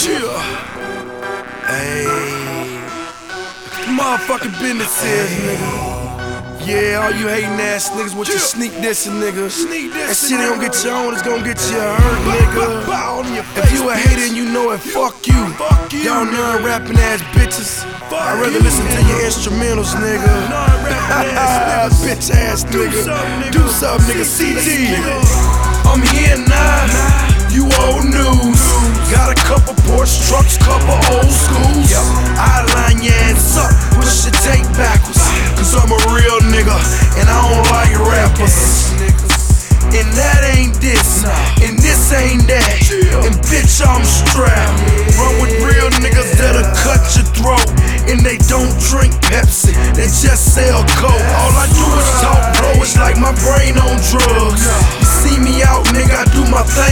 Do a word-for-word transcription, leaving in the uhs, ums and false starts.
Chill. Hey, motherfucking business is, nigga. Yeah, all you hating ass niggas with your sneak dissing, nigga. That shit ain't gon' get you on, it's gon' get you hurt, nigga. If you a hater and you know it, fuck you. Y'all non-rapping ass bitches. I'd rather listen to your instrumentals, nigga. Bitch ass nigga. Do something, nigga. C T. I'm here now. You old news. Got a couple Porsche trucks, couple old schools. I line your ass up, push your tape backwards. Cause I'm a real nigga, and I don't like rappers. And that ain't this, and this ain't that. And bitch, I'm strapped. Run with real niggas that'll cut your throat. And they don't drink Pepsi, they just sell Coke. All I do is talk, bro, it's like my brain on drugs. You see me out, nigga, I do my thing.